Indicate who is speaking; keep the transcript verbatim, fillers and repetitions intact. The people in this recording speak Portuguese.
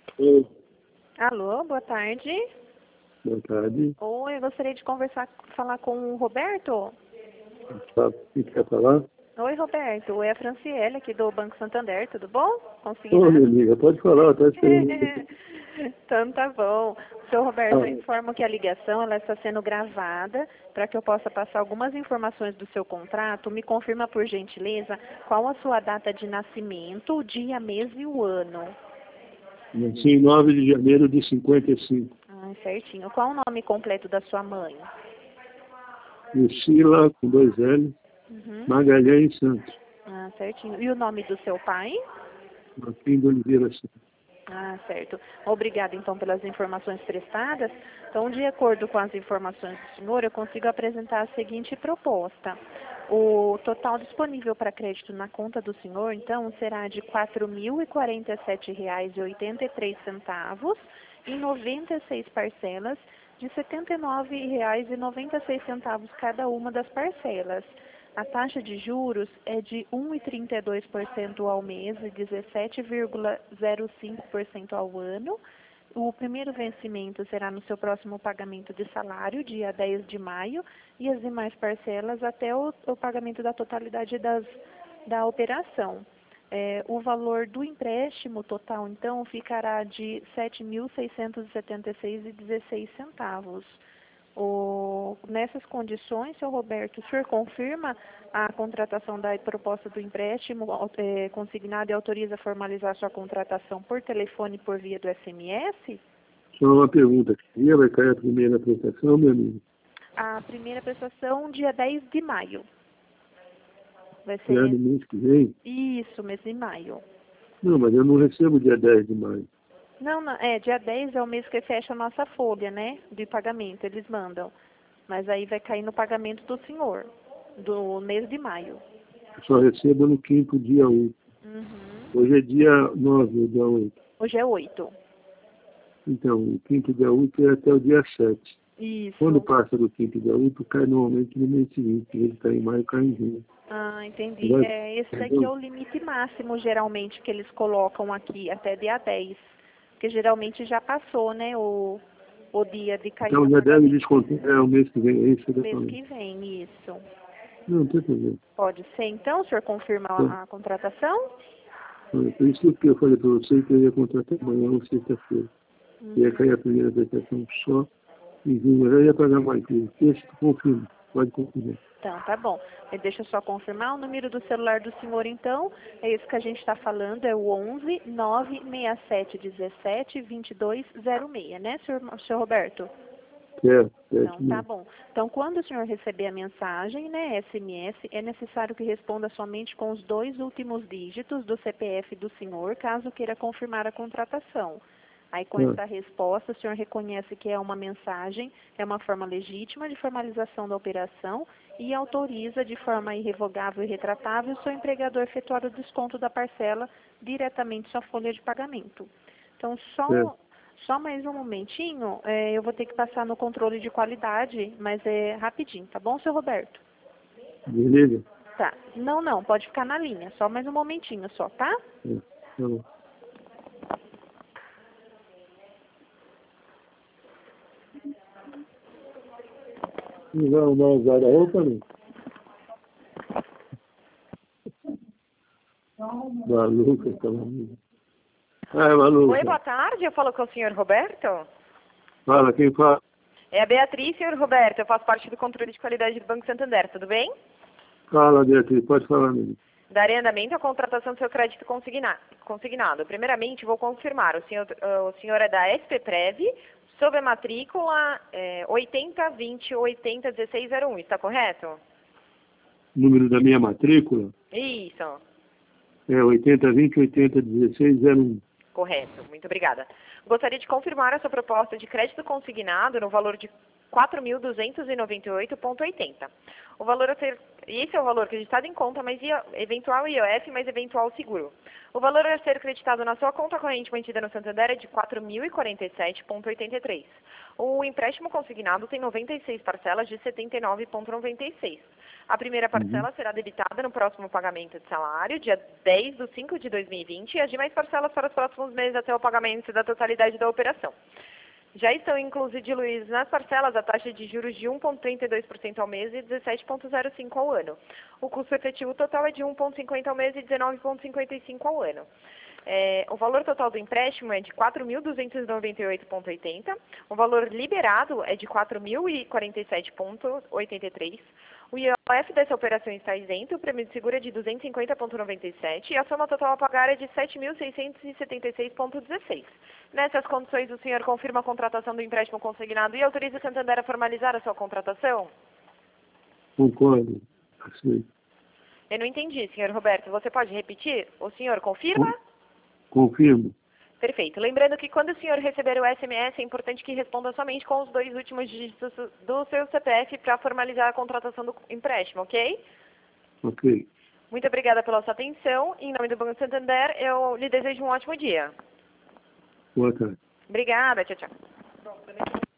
Speaker 1: Oi,
Speaker 2: Alô, boa tarde.
Speaker 1: boa tarde.
Speaker 2: Oi, eu gostaria de conversar, falar com o Roberto.
Speaker 1: Sabe o que quer falar?
Speaker 2: Oi, Roberto. É a Franciele aqui do Banco Santander, tudo bom?
Speaker 1: Ô, minha
Speaker 2: Consignado?
Speaker 1: amiga, pode falar, tá esperando.
Speaker 2: Então tá bom. Seu Roberto, eu
Speaker 1: Ah,
Speaker 2: informo que a ligação ela está sendo gravada para que eu possa passar algumas informações do seu contrato. Me confirma, por gentileza, qual a sua data de nascimento, o dia, mês e o ano.
Speaker 1: nasci em nove de janeiro de cinquenta e cinco.
Speaker 2: Ah, certinho. Qual o nome completo da sua mãe?
Speaker 1: Lucila, com dois L,
Speaker 2: Uhum.
Speaker 1: Magalhães Santos.
Speaker 2: Ah, certinho. E o nome do seu pai?
Speaker 1: Martim de Oliveira Santos.
Speaker 2: Ah, certo. Obrigada, então, pelas informações prestadas. Então, de acordo com as informações do senhor, eu consigo apresentar a seguinte proposta. O total disponível para crédito na conta do senhor, então, será de quatro mil e quarenta e sete reais e oitenta e três centavos em noventa e seis parcelas de setenta e nove reais e noventa e seis centavos cada uma das parcelas. A taxa de juros é de um vírgula trinta e dois por cento ao mês e dezessete vírgula zero cinco por cento ao ano. O primeiro vencimento será no seu próximo pagamento de salário, dia dez de maio, e as demais parcelas até o, o pagamento da totalidade das, da operação. É, o valor do empréstimo total, então, ficará de sete mil seiscentos e setenta e seis reais e dezesseis centavos. O, nessas condições, seu Roberto, o senhor confirma a contratação da proposta do empréstimo é, consignado e autoriza a formalizar sua contratação por telefone por via do S M S?
Speaker 1: Só uma pergunta. Que dia vai cair a primeira prestação, meu amigo?
Speaker 2: A primeira prestação, dia dez de maio. Vai
Speaker 1: Que é
Speaker 2: ser
Speaker 1: no mês que vem?
Speaker 2: isso, mês de maio.
Speaker 1: Não, mas eu não recebo dia dez de maio.
Speaker 2: Não, não, é, dia dez é o mês que fecha a nossa folha, né, de pagamento, eles mandam. Mas aí vai cair no pagamento do senhor, do mês de maio.
Speaker 1: Eu só recebo no quinto dia oito.
Speaker 2: Uhum.
Speaker 1: Hoje é dia nove, dia oito.
Speaker 2: Hoje é oito.
Speaker 1: Então, o quinto dia útil é até o dia sete. Quando
Speaker 2: Isso.
Speaker 1: passa do quinto dia útil, cai normalmente no mês seguinte. Ele está em maio, cai em junho.
Speaker 2: Ah, entendi.
Speaker 1: Vai-
Speaker 2: É, esse daqui é
Speaker 1: Entendeu?
Speaker 2: o limite máximo, geralmente, que eles colocam aqui, até dia dez. Porque geralmente já passou, né, o, o dia de cair
Speaker 1: Então
Speaker 2: no
Speaker 1: já deve
Speaker 2: pagamento.
Speaker 1: descontar é, o mês que vem. É isso que eu estou
Speaker 2: Mês
Speaker 1: falando.
Speaker 2: que vem, isso.
Speaker 1: Não, não tem problema.
Speaker 2: Pode ser, então? O senhor confirma
Speaker 1: Então,
Speaker 2: a, a contratação?
Speaker 1: é por isso que eu falei para você que eu ia contratar amanhã ou sexta-feira. Ia cair a primeira prestação só em junho. Eu já ia pagar mais coisa. Deixa que confirma. Pode confirmar.
Speaker 2: Então, tá bom. E deixa eu só confirmar o número do celular do senhor, então. É esse que a gente está falando, é o onze, nove seis sete, dezessete, vinte e dois zero seis, né, senhor, senhor Roberto?
Speaker 1: Certo,
Speaker 2: Então,
Speaker 1: certo
Speaker 2: tá
Speaker 1: mesmo.
Speaker 2: bom. Então, quando o senhor receber a mensagem, né, S M S, é necessário que responda somente com os dois últimos dígitos do C P F do senhor, caso queira confirmar a contratação. Aí, com
Speaker 1: Tá,
Speaker 2: essa resposta, o senhor reconhece que é uma mensagem, é uma forma legítima de formalização da operação e autoriza de forma irrevogável e retratável o seu empregador a efetuar o desconto da parcela diretamente em sua folha de pagamento. Então,
Speaker 1: certo.
Speaker 2: só só mais um momentinho, é, eu vou ter que passar no controle de qualidade, mas é rapidinho, tá bom, seu Roberto?
Speaker 1: Beleza?
Speaker 2: Tá. Não, não, pode ficar na linha, só mais um momentinho só, tá?
Speaker 1: É, tá bom. Não vai arrumar o guarda-roupa, não? Maluca, tá maluca. Ah, é
Speaker 3: Oi,
Speaker 1: maluca.
Speaker 3: boa tarde. Eu falo com o senhor Roberto.
Speaker 1: Fala, quem fala?
Speaker 3: É a Beatriz, senhor Roberto. Eu faço parte do controle de qualidade do Banco Santander. Tudo bem?
Speaker 1: Fala, Beatriz, pode falar, amigo.
Speaker 3: Darei andamento à contratação do seu crédito consigna- consignado. Primeiramente, vou confirmar. O senhor, uh, o senhor é da S P Prev, sob a matrícula é, oitenta vinte oitenta dezesseis zero um. Está correto?
Speaker 1: Número da minha matrícula
Speaker 3: Isso.
Speaker 1: é oitenta vinte oitenta dezesseis zero um.
Speaker 3: Correto. Muito obrigada. Gostaria de confirmar a sua proposta de crédito consignado no valor de quatro mil duzentos e noventa e oito vírgula oitenta. O valor a ser, esse é o valor acreditado em conta, mas I O, eventual I O F, mais eventual seguro. O valor a ser acreditado na sua conta corrente mantida no Santander é de quatro mil e quarenta e sete vírgula oitenta e três. O empréstimo consignado tem noventa e seis parcelas de setenta e nove vírgula noventa e seis. A primeira parcela
Speaker 1: Uhum.
Speaker 3: será debitada no próximo pagamento de salário, dia dez de cinco de dois mil e vinte, e as demais parcelas para os próximos meses até o pagamento da totalidade da operação. Já estão inclusos diluídos nas parcelas a taxa de juros de um vírgula trinta e dois por cento ao mês e dezessete vírgula zero cinco por cento ao ano. O custo efetivo total é de um vírgula cinquenta por cento ao mês e dezenove vírgula cinquenta e cinco por cento ao ano. É, o valor total do empréstimo é de quatro mil duzentos e noventa e oito vírgula oitenta. O valor liberado é de quatro mil e quarenta e sete vírgula oitenta e três. O I O F dessa operação está isento, o prêmio de seguro é de duzentos e cinquenta vírgula noventa e sete e a soma total a pagar é de sete mil seiscentos e setenta e seis vírgula dezesseis. Nessas condições, o senhor confirma a contratação do empréstimo consignado e autoriza o Santander a formalizar a sua contratação?
Speaker 1: Concordo. Aceito.
Speaker 3: Eu não entendi, senhor Roberto. Você pode repetir? O senhor confirma?
Speaker 1: Confirmo.
Speaker 3: Perfeito. Lembrando que quando o senhor receber o S M S, é importante que responda somente com os dois últimos dígitos do seu C P F para formalizar a contratação do empréstimo, ok?
Speaker 1: Ok.
Speaker 3: Muito obrigada pela sua atenção. Em nome do Banco Santander, eu lhe desejo um ótimo dia.
Speaker 1: Boa tarde.
Speaker 3: Obrigada. Tchau, tchau.